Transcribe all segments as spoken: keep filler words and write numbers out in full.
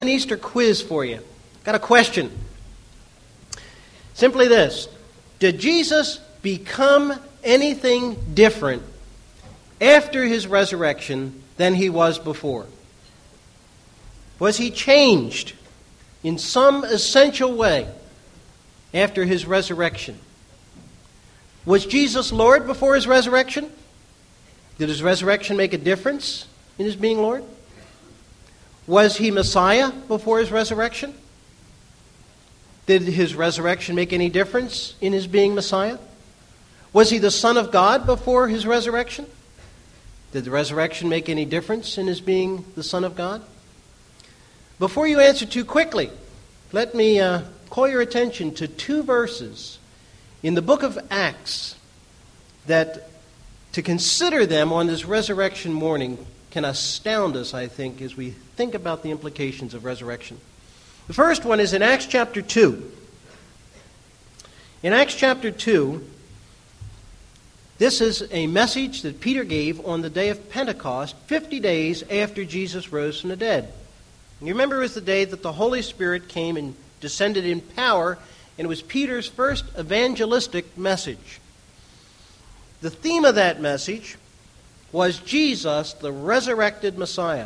An Easter quiz for you. Got a question. Simply this. Did Jesus become anything different after his resurrection than he was before? Was he changed in some essential way after his resurrection? Was Jesus Lord before his resurrection? Did his resurrection make a difference in his being Lord? Was he Messiah before his resurrection? Did his resurrection make any difference in his being Messiah? Was he the Son of God before his resurrection? Did the resurrection make any difference in his being the Son of God? Before you answer too quickly, let me uh, call your attention to two verses in the book of Acts that, to consider them on this resurrection morning, can astound us, I think, as we think about the implications of resurrection. The first one is in Acts chapter two. In Acts chapter two, this is a message that Peter gave on the day of Pentecost, fifty days after Jesus rose from the dead. And you remember it was the day that the Holy Spirit came and descended in power, and it was Peter's first evangelistic message. The theme of that message was Jesus, the resurrected Messiah.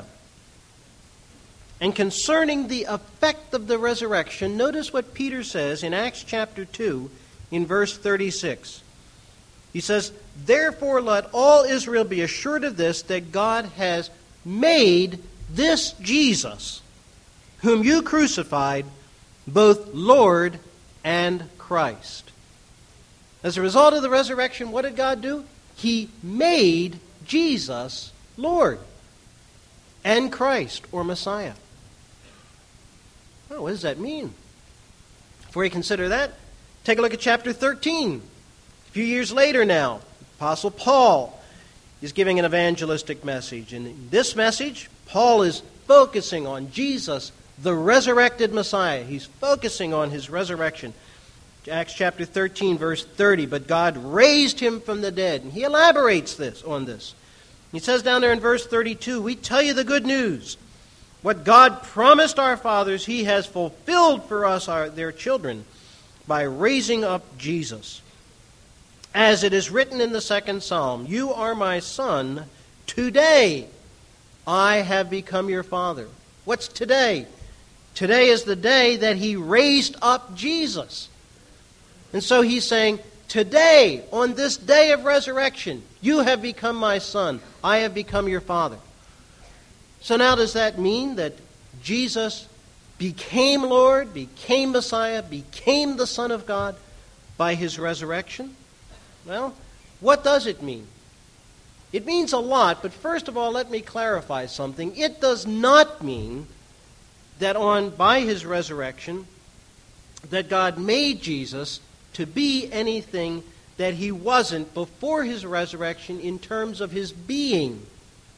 And concerning the effect of the resurrection, notice what Peter says in Acts chapter two in verse thirty-six. He says, "Therefore let all Israel be assured of this, that God has made this Jesus, whom you crucified, both Lord and Christ." As a result of the resurrection, what did God do? He made Jesus Lord and Christ, or Messiah. Well, what does that mean? Before you consider that, take a look at chapter thirteen. A few years later now, Apostle Paul is giving an evangelistic message. And in this message, Paul is focusing on Jesus, the resurrected Messiah. He's focusing on his resurrection. Acts chapter thirteen, verse thirty, "But God raised him from the dead." And he elaborates this on this. He says down there in verse thirty-two, "We tell you the good news. What God promised our fathers, he has fulfilled for us, our, their children, by raising up Jesus. As it is written in the second psalm, 'You are my son, today I have become your father.'" What's today? Today is the day that he raised up Jesus. And so he's saying, today, on this day of resurrection, you have become my son. I have become your father. So now does that mean that Jesus became Lord, became Messiah, became the Son of God by his resurrection? Well, what does it mean? It means a lot, but first of all, let me clarify something. It does not mean that on by his resurrection, that God made Jesus to be anything that he wasn't before his resurrection in terms of his being.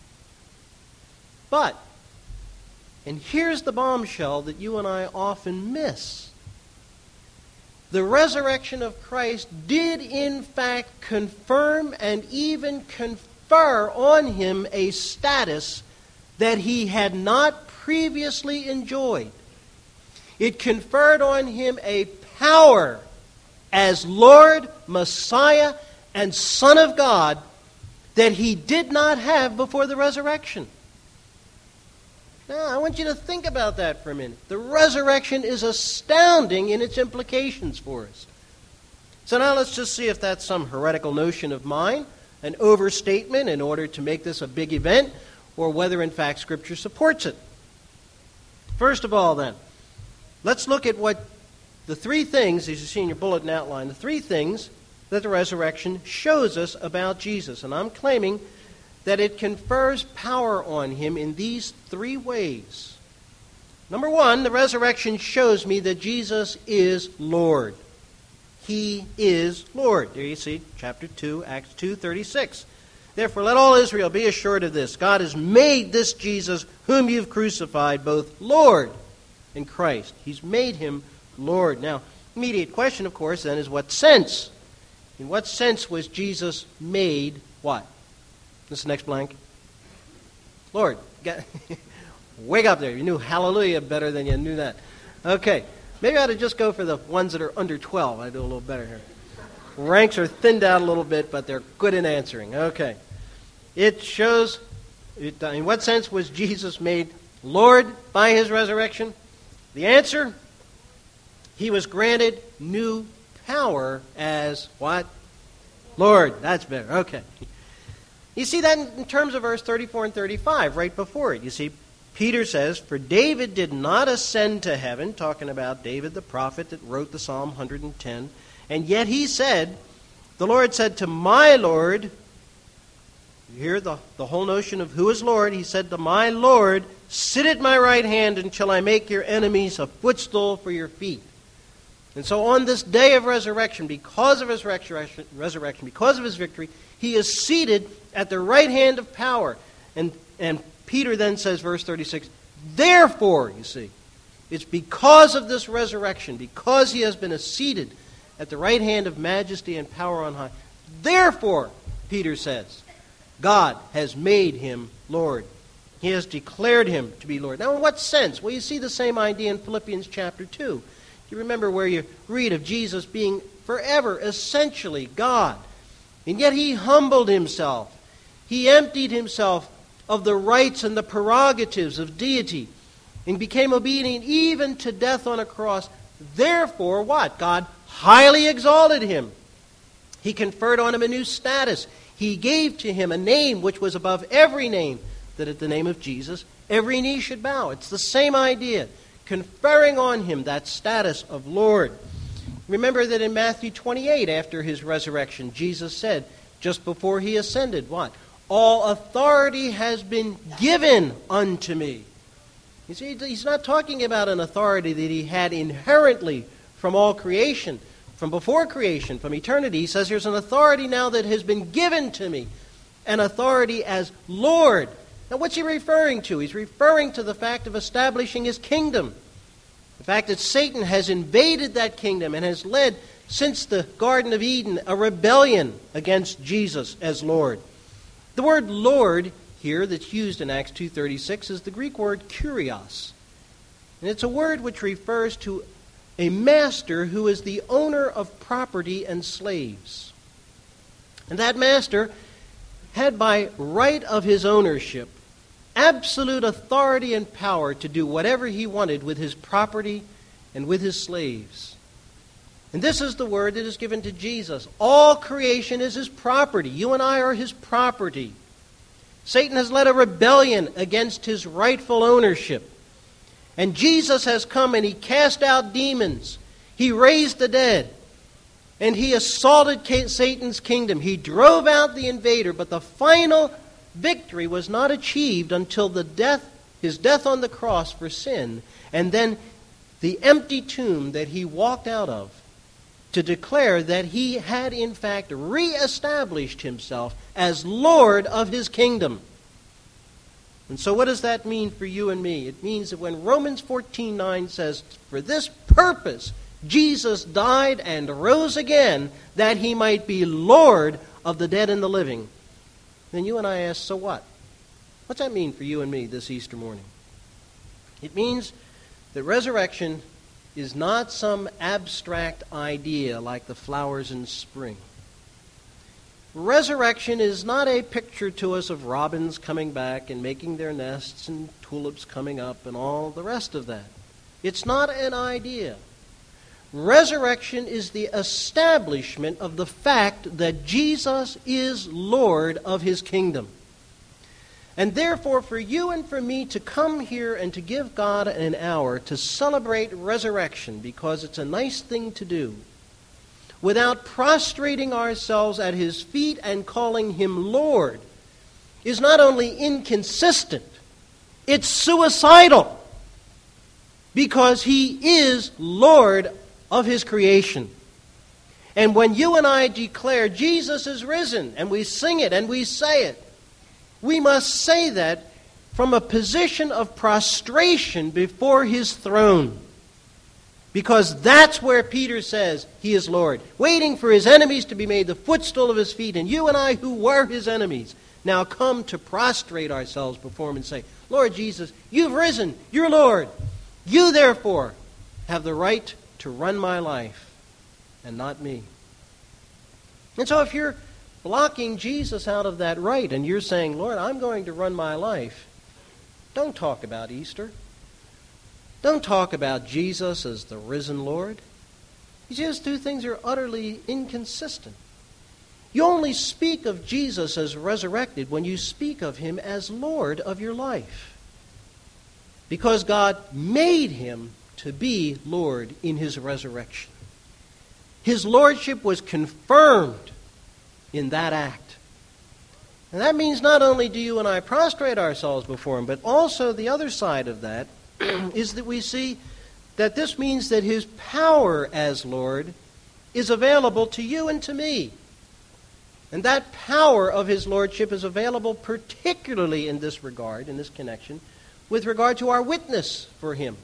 But, and here's the bombshell that you and I often miss, the resurrection of Christ did in fact confirm and even confer on him a status that he had not previously enjoyed. It conferred on him a power as Lord, Messiah, and Son of God that he did not have before the resurrection. Now, I want you to think about that for a minute. The resurrection is astounding in its implications for us. So now let's just see if that's some heretical notion of mine, an overstatement in order to make this a big event, or whether in fact Scripture supports it. First of all then, let's look at what the three things, as you see in your bulletin outline, the three things that the resurrection shows us about Jesus. And I'm claiming that it confers power on him in these three ways. Number one, the resurrection shows me that Jesus is Lord. He is Lord. There you see, chapter two, Acts two thirty-six. "Therefore let all Israel be assured of this. God has made this Jesus, whom you've crucified, both Lord and Christ." He's made him Lord. Now, immediate question, of course, then, is what sense? In what sense was Jesus made what? This is the next blank. Lord. Wake up there. You knew hallelujah better than you knew that. Okay. Maybe I ought to just go for the ones that are under twelve. I do a little better here. Ranks are thinned out a little bit, but they're good in answering. Okay. It shows, it, in what sense was Jesus made Lord by his resurrection? The answer, he was granted new power as what? Lord. That's better. Okay. You see that in terms of verse thirty-four and thirty-five, right before it. You see, Peter says, "For David did not ascend to heaven," talking about David the prophet that wrote the Psalm one hundred ten, "and yet he said, the Lord said to my Lord," you hear the, the whole notion of who is Lord, he said to my Lord, "Sit at my right hand until I make your enemies a footstool for your feet." And so on this day of resurrection, because of his resurrection, resurrection because of his victory, he is seated at the right hand of power. And, and Peter then says, verse thirty-six, therefore, you see, it's because of this resurrection, because he has been seated at the right hand of majesty and power on high. Therefore, Peter says, God has made him Lord. He has declared him to be Lord. Now, in what sense? Well, you see the same idea in Philippians chapter two. You remember where you read of Jesus being forever, essentially God. And yet he humbled himself. He emptied himself of the rights and the prerogatives of deity and became obedient even to death on a cross. Therefore, what? God highly exalted him. He conferred on him a new status. He gave to him a name which was above every name, that at the name of Jesus every knee should bow. It's the same idea, conferring on him that status of Lord. Remember that in Matthew twenty-eight, after his resurrection, Jesus said, just before he ascended, what? All authority has been given unto me. You see, he's not talking about an authority that he had inherently from all creation, from before creation, from eternity. He says there's an authority now that has been given to me, an authority as Lord. Now, what's he referring to? He's referring to the fact of establishing his kingdom. The fact that Satan has invaded that kingdom and has led, since the Garden of Eden, a rebellion against Jesus as Lord. The word Lord here that's used in Acts two thirty-six is the Greek word kurios. And it's a word which refers to a master who is the owner of property and slaves. And that master had by right of his ownership absolute authority and power to do whatever he wanted with his property and with his slaves. And this is the word that is given to Jesus. All creation is his property. You and I are his property. Satan has led a rebellion against his rightful ownership. And Jesus has come and he cast out demons. He raised the dead. And he assaulted Satan's kingdom. He drove out the invader, but the final victory was not achieved until the death, his death on the cross for sin, and then the empty tomb that he walked out of to declare that he had in fact reestablished himself as Lord of his kingdom. And so what does that mean for you and me? It means that when Romans fourteen nine says, for this purpose Jesus died and rose again, that he might be Lord of the dead and the living, then you and I ask, so what? What's that mean for you and me this Easter morning? It means that resurrection is not some abstract idea like the flowers in spring. Resurrection is not a picture to us of robins coming back and making their nests and tulips coming up and all the rest of that. It's not an idea. Resurrection is the establishment of the fact that Jesus is Lord of his kingdom. And therefore, for you and for me to come here and to give God an hour to celebrate resurrection, because it's a nice thing to do, without prostrating ourselves at his feet and calling him Lord, is not only inconsistent, it's suicidal, because he is Lord of his creation. And when you and I declare Jesus is risen, and we sing it and we say it, we must say that from a position of prostration before his throne. Because that's where Peter says he is Lord, waiting for his enemies to be made the footstool of his feet. And you and I who were his enemies, now come to prostrate ourselves before him and say, Lord Jesus, you've risen, you're Lord. You, therefore, have the right to run my life and not me. And so if you're blocking Jesus out of that right and you're saying, Lord, I'm going to run my life, don't talk about Easter. Don't talk about Jesus as the risen Lord. These two things are utterly inconsistent. You only speak of Jesus as resurrected when you speak of him as Lord of your life. Because God made him to be Lord in his resurrection. His lordship was confirmed in that act. And that means not only do you and I prostrate ourselves before him, but also the other side of that is that we see that this means that his power as Lord is available to you and to me. And that power of his lordship is available particularly in this regard, in this connection, with regard to our witness for him.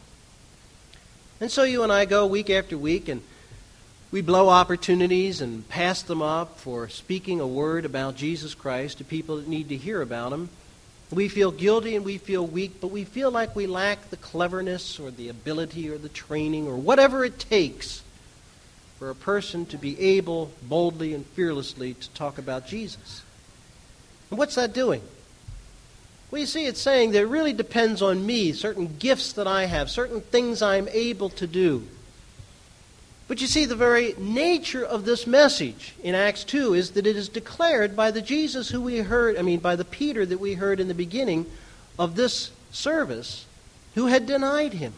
And so you and I go week after week and we blow opportunities and pass them up for speaking a word about Jesus Christ to people that need to hear about him. We feel guilty and we feel weak, but we feel like we lack the cleverness or the ability or the training or whatever it takes for a person to be able boldly and fearlessly to talk about Jesus. And what's that doing? Well, you see, it's saying that it really depends on me, certain gifts that I have, certain things I'm able to do. But you see, the very nature of this message in Acts two is that it is declared by the Jesus who we heard, I mean, by the Peter that we heard in the beginning of this service, who had denied him.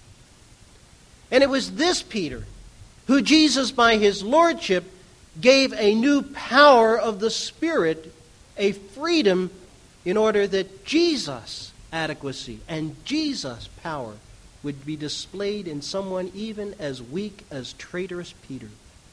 And it was this Peter who Jesus, by his lordship, gave a new power of the Spirit, a freedom in order that Jesus' adequacy and Jesus' power would be displayed in someone even as weak as traitorous Peter.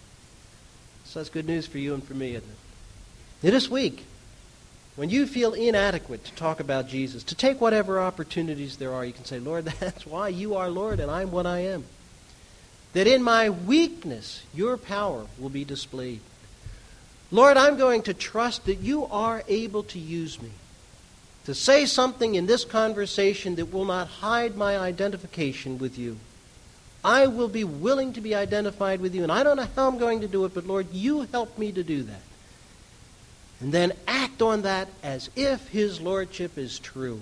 So that's good news for you and for me, isn't it? This week, when you feel inadequate to talk about Jesus, to take whatever opportunities there are, you can say, Lord, that's why you are Lord and I'm what I am. That in my weakness, your power will be displayed. Lord, I'm going to trust that you are able to use me to say something in this conversation that will not hide my identification with you. I will be willing to be identified with you, and I don't know how I'm going to do it, but Lord, you help me to do that. And then act on that as if his lordship is true.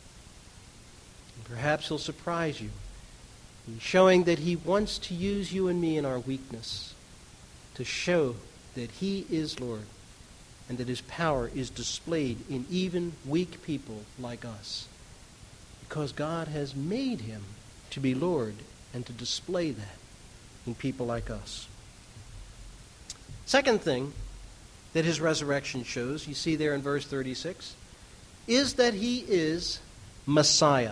And perhaps he'll surprise you in showing that he wants to use you and me in our weakness to show that he is Lord and that his power is displayed in even weak people like us. Because God has made him to be Lord and to display that in people like us. Second thing that his resurrection shows, you see there in verse thirty-six, is that he is Messiah.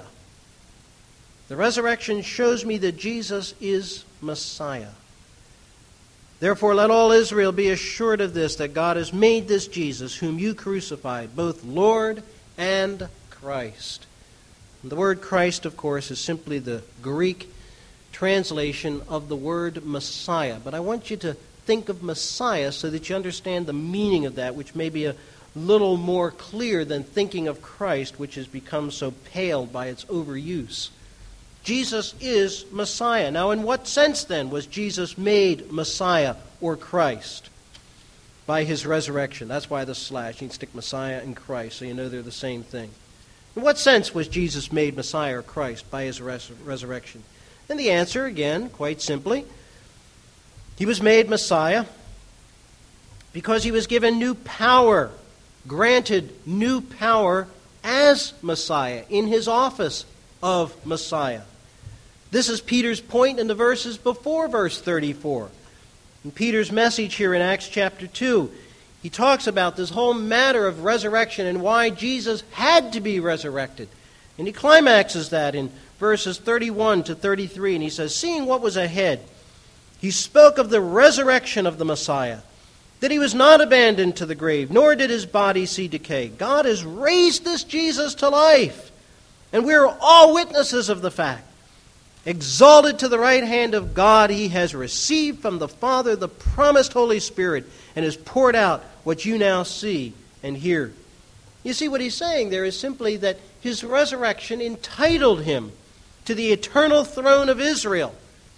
The resurrection shows me that Jesus is Messiah. Therefore, let all Israel be assured of this, that God has made this Jesus, whom you crucified, both Lord and Christ. And the word Christ, of course, is simply the Greek translation of the word Messiah. But I want you to think of Messiah so that you understand the meaning of that, which may be a little more clear than thinking of Christ, which has become so pale by its overuse. Jesus is Messiah. Now, in what sense, then, was Jesus made Messiah or Christ? By his resurrection. That's why the slash. You can stick Messiah and Christ so you know they're the same thing. In what sense was Jesus made Messiah or Christ by his res- resurrection? And the answer, again, quite simply, he was made Messiah because he was given new power, granted new power as Messiah in his office of Messiah. This is Peter's point in the verses before verse thirty-four. In Peter's message here in Acts chapter two, he talks about this whole matter of resurrection and why Jesus had to be resurrected. And he climaxes that in verses thirty-one to thirty-three. And he says, seeing what was ahead, he spoke of the resurrection of the Messiah, that he was not abandoned to the grave, nor did his body see decay. God has raised this Jesus to life. And we are all witnesses of the fact. Exalted to the right hand of God, he has received from the Father the promised Holy Spirit and has poured out what you now see and hear. You see, what he's saying there is simply that his resurrection entitled him to the eternal throne of Israel.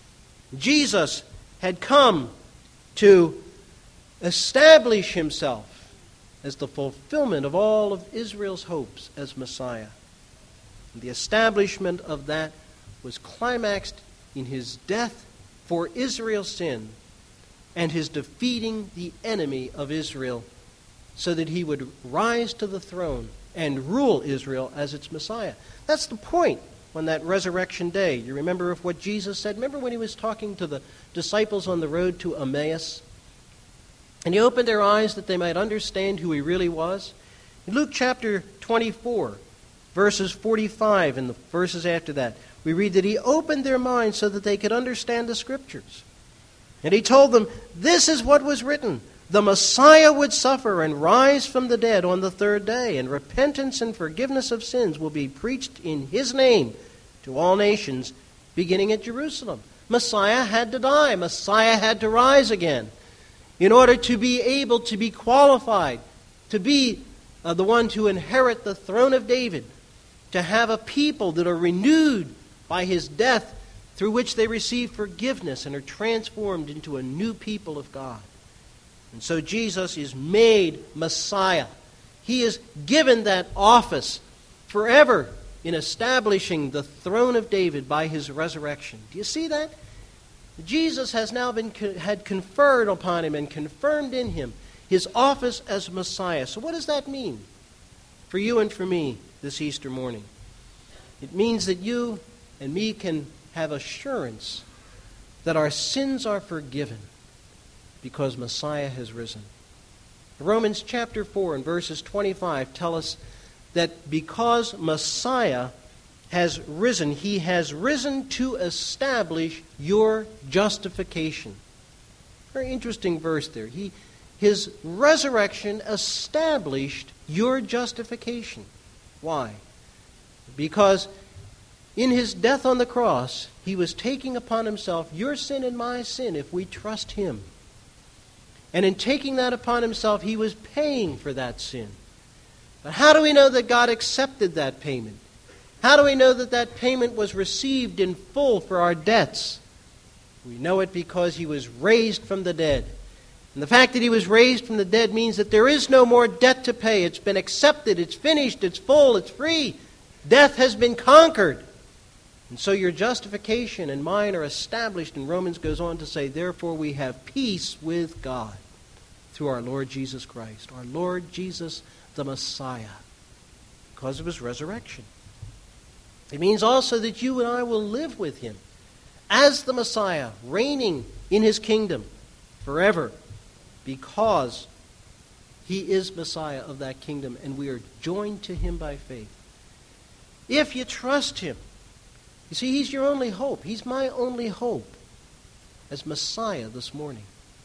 Jesus had come to establish himself as the fulfillment of all of Israel's hopes as Messiah. And the establishment of that was climaxed in his death for Israel's sin and his defeating the enemy of Israel, so that he would rise to the throne and rule Israel as its Messiah. That's the point on that resurrection day. You remember of what Jesus said? Remember when he was talking to the disciples on the road to Emmaus? And he opened their eyes that they might understand who he really was. In Luke chapter twenty-four, verses forty-five and the verses after that, we read that he opened their minds so that they could understand the Scriptures. And he told them, this is what was written. The Messiah would suffer and rise from the dead on the third day, and repentance and forgiveness of sins will be preached in his name to all nations, beginning at Jerusalem. Messiah had to die. Messiah had to rise again in order to be able to be qualified, to be uh, the one to inherit the throne of David, to have a people that are renewed by his death, through which they receive forgiveness and are transformed into a new people of God. And so Jesus is made Messiah. He is given that office forever in establishing the throne of David by his resurrection. Do you see that? Jesus has now been had conferred upon him and confirmed in him his office as Messiah. So what does that mean for you and for me this Easter morning? It means that you and me can have assurance that our sins are forgiven because Messiah has risen. Romans chapter four and verses twenty-five tell us that because Messiah has risen, he has risen to establish your justification. Very interesting verse there. He, his resurrection established your justification. Why? Because in his death on the cross, he was taking upon himself your sin and my sin if we trust him. And in taking that upon himself, he was paying for that sin. But how do we know that God accepted that payment? How do we know that that payment was received in full for our debts? We know it because he was raised from the dead. And the fact that he was raised from the dead means that there is no more debt to pay. It's been accepted, it's finished, it's full, it's free. Death has been conquered. And so your justification and mine are established, and Romans goes on to say, therefore we have peace with God through our Lord Jesus Christ, our Lord Jesus the Messiah, because of his resurrection. It means also that you and I will live with him as the Messiah, reigning in his kingdom forever, because he is Messiah of that kingdom, and we are joined to him by faith. If you trust him, you see, he's your only hope. He's my only hope as Messiah this morning.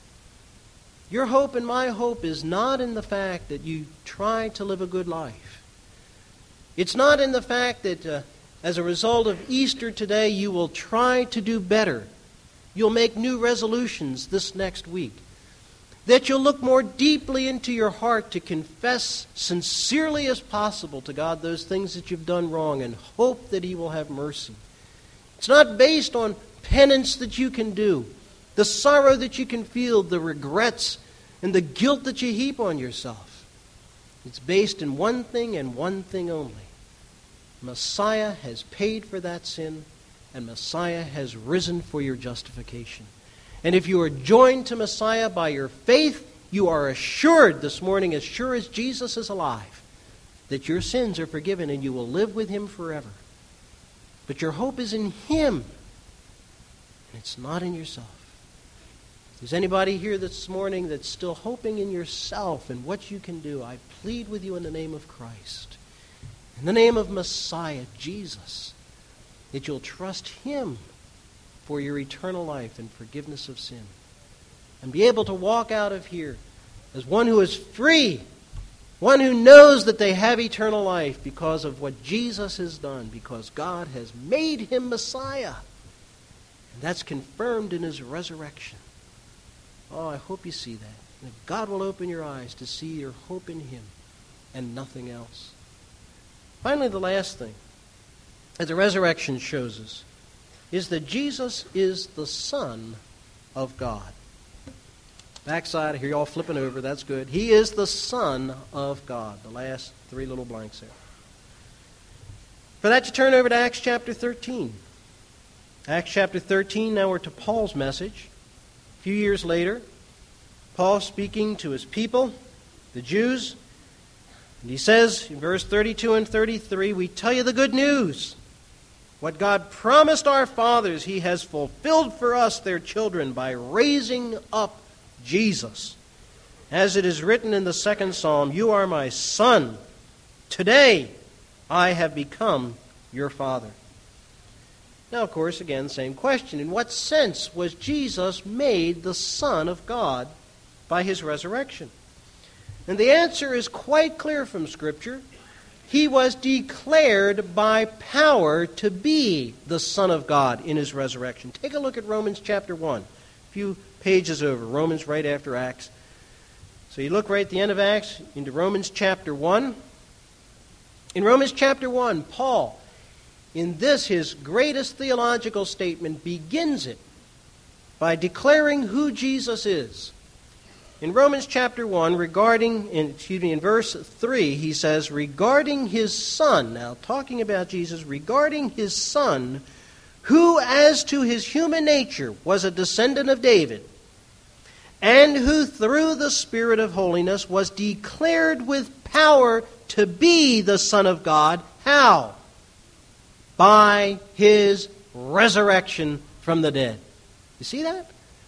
Your hope and my hope is not in the fact that you try to live a good life. It's not in the fact that uh, as a result of Easter today, you will try to do better. You'll make new resolutions this next week. That you'll look more deeply into your heart to confess sincerely as possible to God those things that you've done wrong and hope that he will have mercy. It's not based on penance that you can do, the sorrow that you can feel, the regrets, and the guilt that you heap on yourself. It's based in one thing and one thing only. Messiah has paid for that sin, and Messiah has risen for your justification. And if you are joined to Messiah by your faith, you are assured this morning, as sure as Jesus is alive, that your sins are forgiven and you will live with him forever. But your hope is in him, and it's not in yourself. If there's anybody here this morning that's still hoping in yourself and what you can do, I plead with you in the name of Christ, in the name of Messiah, Jesus, that you'll trust him for your eternal life and forgiveness of sin, and be able to walk out of here as one who is free, one who knows that they have eternal life because of what Jesus has done, because God has made him Messiah. And that's confirmed in his resurrection. Oh, I hope you see that. And if God will open your eyes to see your hope in him, and nothing else. Finally, the last thing that the resurrection shows us is that Jesus is the Son of God. Backside, I hear you all flipping over. That's good. He is the Son of God. The last three little blanks there. For that, you turn over to Acts chapter thirteen. Acts chapter thirteen, now we're to Paul's message. A few years later, Paul speaking to his people, the Jews, and he says in verse thirty-two and thirty-three, we tell you the good news. What God promised our fathers, He has fulfilled for us, their children, by raising up Jesus. As it is written in the second psalm, you are my son. Today I have become your father. Now, of course, again, same question. In what sense was Jesus made the Son of God by His resurrection? And the answer is quite clear from Scripture. He was declared by power to be the Son of God in His resurrection. Take a look at Romans chapter one. A few pages over. Romans right after Acts. So you look right at the end of Acts into Romans chapter one. In Romans chapter one, Paul, in this, his greatest theological statement, begins it by declaring who Jesus is. In Romans chapter one, regarding, in, excuse me, in verse three, he says, regarding His Son, now talking about Jesus, regarding His Son, who as to His human nature was a descendant of David, and who through the Spirit of holiness was declared with power to be the Son of God. How? By His resurrection from the dead. You see that?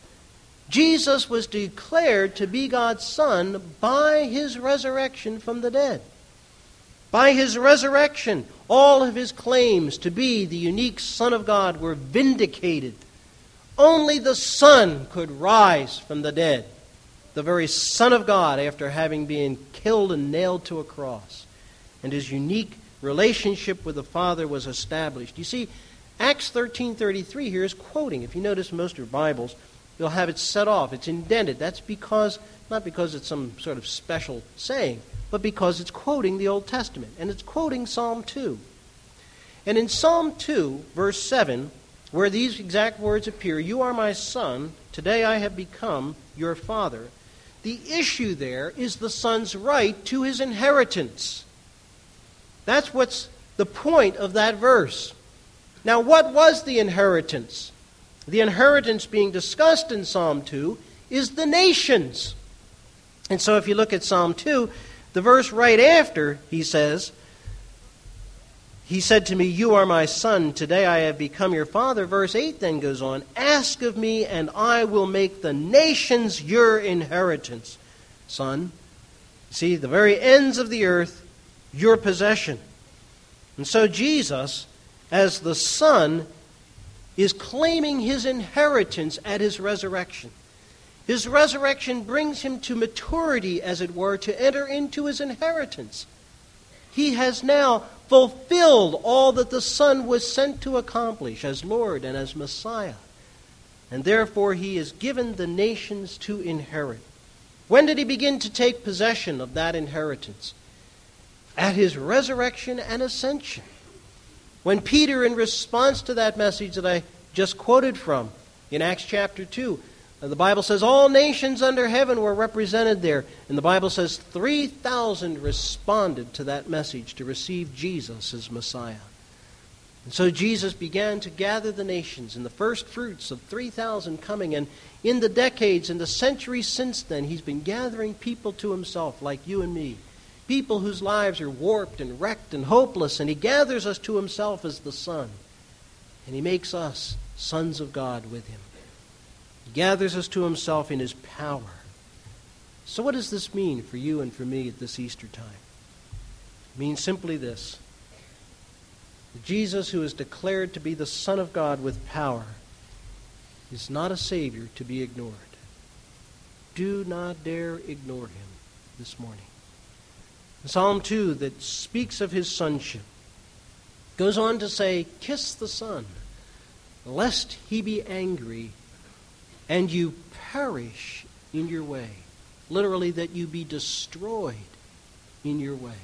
Jesus was declared to be God's Son by His resurrection from the dead. By His resurrection, all of His claims to be the unique Son of God were vindicated. Only the Son could rise from the dead. The very Son of God, after having been killed and nailed to a cross. And His unique relationship with the Father was established. You see, Acts thirteen thirty-three here is quoting. If you notice most of your Bibles, you'll have it set off. It's indented. That's because, not because it's some sort of special saying, but because it's quoting the Old Testament. And it's quoting Psalm two. And in Psalm two, verse seven, where these exact words appear, you are my son, today I have become your father. The issue there is the son's right to his inheritance. That's what's the point of that verse. Now, what was the inheritance? The inheritance being discussed in Psalm two is the nations. And so if you look at Psalm two, the verse right after, he says, He said to me, you are my son, today I have become your father. Verse eight then goes on, ask of me, and I will make the nations your inheritance. Son, see, the very ends of the earth, your possession. And so Jesus, as the Son, is claiming His inheritance at His resurrection. His resurrection brings Him to maturity, as it were, to enter into His inheritance. He has now fulfilled all that the Son was sent to accomplish as Lord and as Messiah. And therefore He is given the nations to inherit. When did He begin to take possession of that inheritance? At His resurrection and ascension. When Peter, in response to that message that I just quoted from in Acts chapter two, the Bible says all nations under heaven were represented there. And the Bible says three thousand responded to that message to receive Jesus as Messiah. And so Jesus began to gather the nations, and the first fruits of three thousand coming. And in the decades, in the centuries since then, He's been gathering people to Himself like you and me. People whose lives are warped and wrecked and hopeless, and He gathers us to Himself as the Son. And He makes us sons of God with Him. He gathers us to Himself in His power. So what does this mean for you and for me at this Easter time? It means simply this. Jesus, who is declared to be the Son of God with power, is not a Savior to be ignored. Do not dare ignore Him this morning. Psalm two, that speaks of His sonship, goes on to say, kiss the Son, lest He be angry and you perish in your way. Literally, that you be destroyed in your way.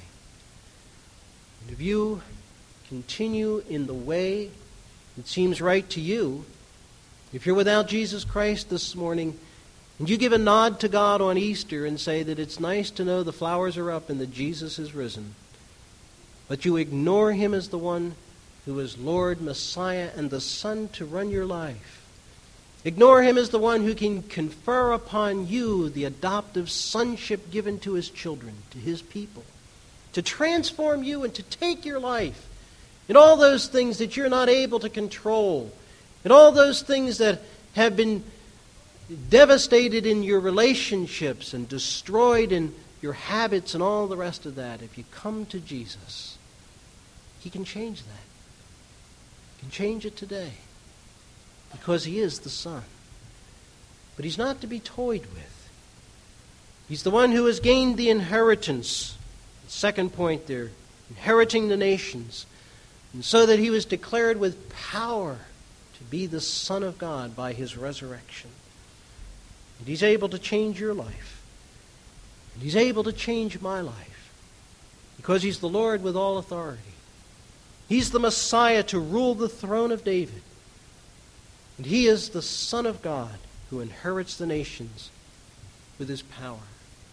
And if you continue in the way that seems right to you, if you're without Jesus Christ this morning, and you give a nod to God on Easter and say that it's nice to know the flowers are up and that Jesus is risen, but you ignore him as the one who is Lord, Messiah, and the Son to run your life. Ignore him as the one who can confer upon you the adoptive sonship given to his children, to his people, to transform you and to take your life and all those things that you're not able to control, and all those things that have been devastated in your relationships and destroyed in your habits and all the rest of that. If you come to Jesus, he can change that. He can change it today because he is the Son. But he's not to be toyed with. He's the one who has gained the inheritance. The second point there, inheriting the nations. And so that he was declared with power to be the Son of God by his resurrection. And he's able to change your life. And he's able to change my life. Because he's the Lord with all authority. He's the Messiah to rule the throne of David. And he is the Son of God who inherits the nations with his power.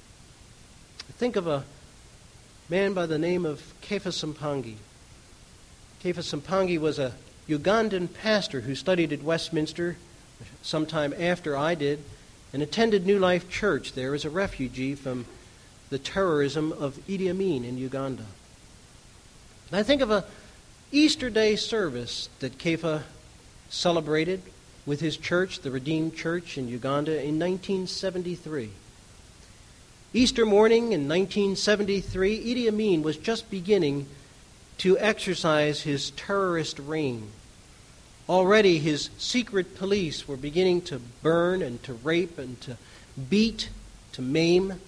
I think of a man by the name of Kefa Sampangi. Kefa Sampangi was a Ugandan pastor who studied at Westminster sometime after I did and attended New Life Church there as a refugee from the terrorism of Idi Amin in Uganda. And I think of a Easter Day service that Kefa celebrated with his church, the Redeemed Church in Uganda, in nineteen seventy-three. Easter morning in nineteen seventy-three, Idi Amin was just beginning to exercise his terrorist reign. Already his secret police were beginning to burn and to rape and to beat, to maim.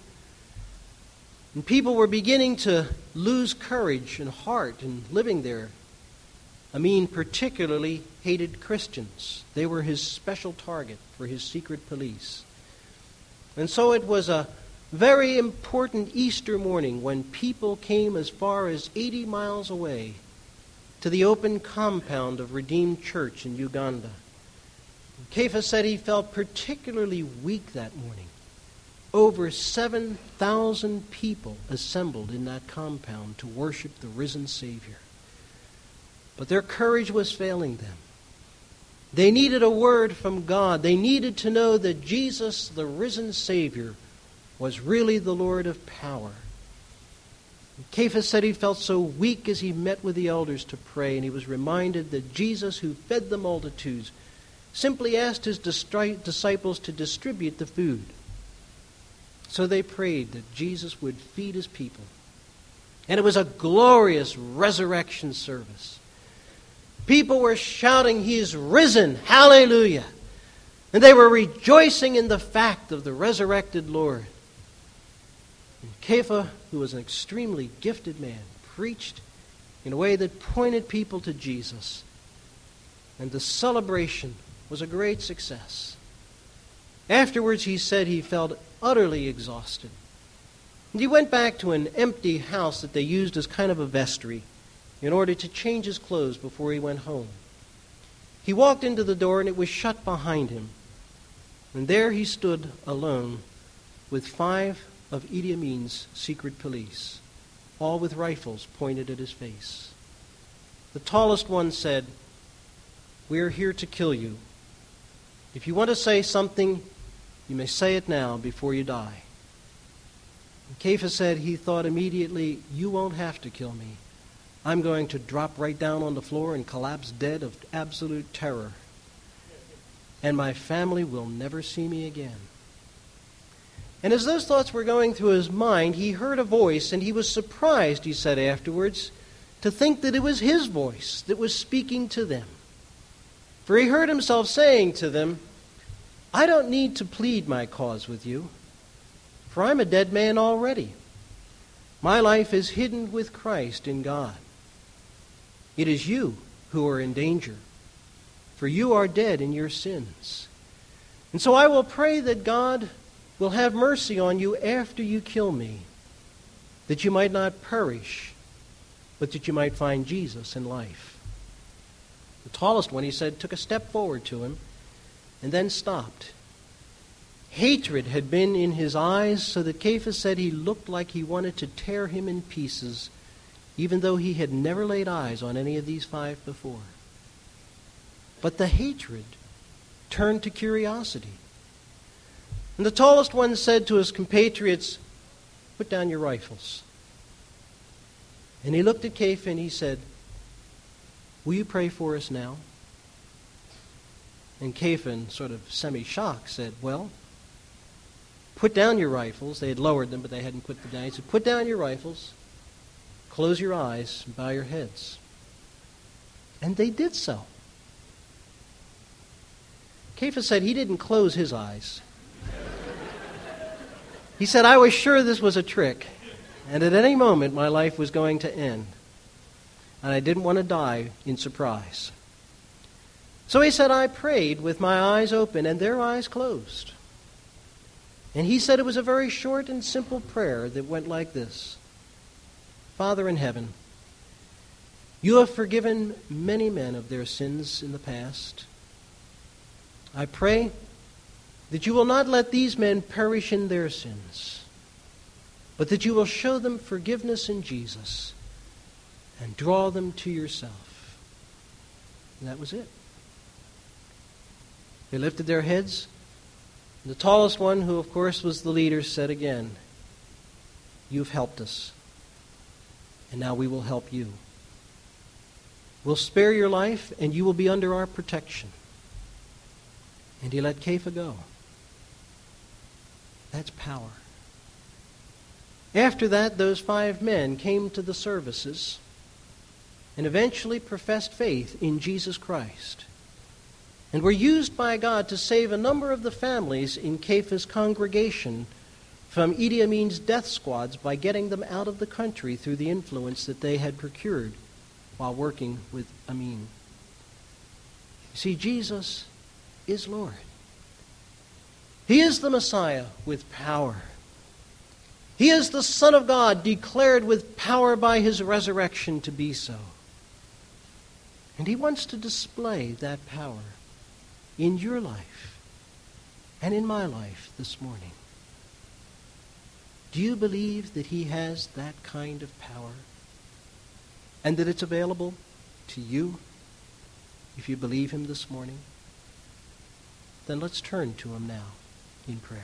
And people were beginning to lose courage and heart in living there. Amin particularly hated Christians. They were his special target for his secret police. And so it was a very important Easter morning when people came as far as eighty miles away to the open compound of Redeemed Church in Uganda. Kefa said he felt particularly weak that morning. Over seven thousand people assembled in that compound to worship the risen Savior. But their courage was failing them. They needed a word from God. They needed to know that Jesus, the risen Savior, was really the Lord of power. Kefa said he felt so weak as he met with the elders to pray, and he was reminded that Jesus, who fed the multitudes, simply asked his disciples to distribute the food. So they prayed that Jesus would feed his people. And it was a glorious resurrection service. People were shouting, "He is risen! Hallelujah!" And they were rejoicing in the fact of the resurrected Lord. And Kefa, who was an extremely gifted man, preached in a way that pointed people to Jesus. And the celebration was a great success. Afterwards, he said he felt utterly exhausted. And he went back to an empty house that they used as kind of a vestry in order to change his clothes before he went home. He walked into the door and it was shut behind him. And there he stood alone with five of Idi Amin's secret police, all with rifles pointed at his face. The tallest one said, "We are here to kill you. If you want to say something, you may say it now before you die." And Kefa said he thought immediately, "You won't have to kill me. I'm going to drop right down on the floor and collapse dead of absolute terror. And my family will never see me again." And as those thoughts were going through his mind, he heard a voice, and he was surprised, he said afterwards, to think that it was his voice that was speaking to them. For he heard himself saying to them, "I don't need to plead my cause with you, for I'm a dead man already. My life is hidden with Christ in God. It is you who are in danger, for you are dead in your sins. And so I will pray that God will have mercy on you after you kill me, that you might not perish, but that you might find Jesus in life. The tallest one, he said, took a step forward to him and then stopped. Hatred had been in his eyes, so that Cephas said he looked like he wanted to tear him in pieces, even though he had never laid eyes on any of these five before. But the hatred turned to curiosity. And the tallest one said to his compatriots, "Put down your rifles." And he looked at Cephas and he said, "Will you pray for us now?" And Cephas, sort of semi-shocked, said, "Well, put down your rifles." They had lowered them, but they hadn't put them down. He said, "Put down your rifles, close your eyes, and bow your heads." And they did so. Cephas said he didn't close his eyes. He said, "I was sure this was a trick, and at any moment my life was going to end, and I didn't want to die in surprise." So he said, "I prayed with my eyes open and their eyes closed." And he said it was a very short and simple prayer that went like this: "Father in heaven, you have forgiven many men of their sins in the past. I pray that you will not let these men perish in their sins, but that you will show them forgiveness in Jesus and draw them to yourself." And that was it. They lifted their heads. And the tallest one, who of course was the leader, said again, "You've helped us, and now we will help you. We'll spare your life, and you will be under our protection." And he let Cephas go. That's power. After that, those five men came to the services and eventually professed faith in Jesus Christ and were used by God to save a number of the families in Cephas' congregation from Idi Amin's death squads by getting them out of the country through the influence that they had procured while working with Amin. You see, Jesus is Lord. He is the Messiah with power. He is the Son of God, declared with power by his resurrection to be so. And he wants to display that power in your life and in my life this morning. Do you believe that he has that kind of power and that it's available to you if you believe him this morning? Then let's turn to him now in prayer.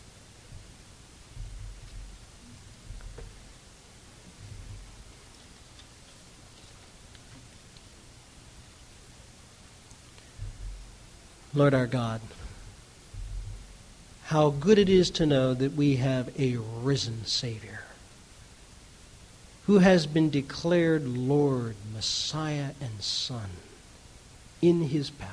Lord our God, how good it is to know that we have a risen Savior who has been declared Lord, Messiah, and Son in his power.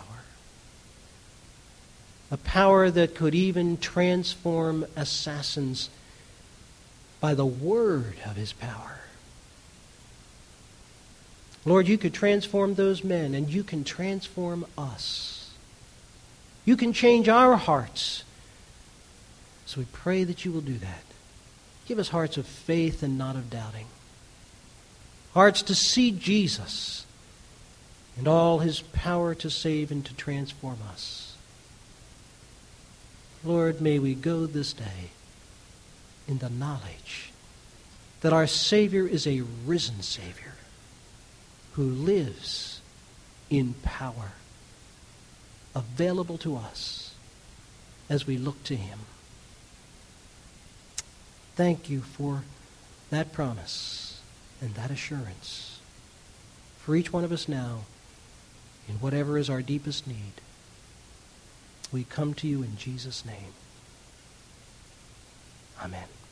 A power that could even transform assassins by the word of his power. Lord, you could transform those men, and you can transform us. You can change our hearts. So we pray that you will do that. Give us hearts of faith and not of doubting. Hearts to see Jesus and all his power to save and to transform us. Lord, may we go this day in the knowledge that our Savior is a risen Savior who lives in power, available to us as we look to him. Thank you for that promise and that assurance for each one of us now in whatever is our deepest need. We come to you in Jesus' name. Amen.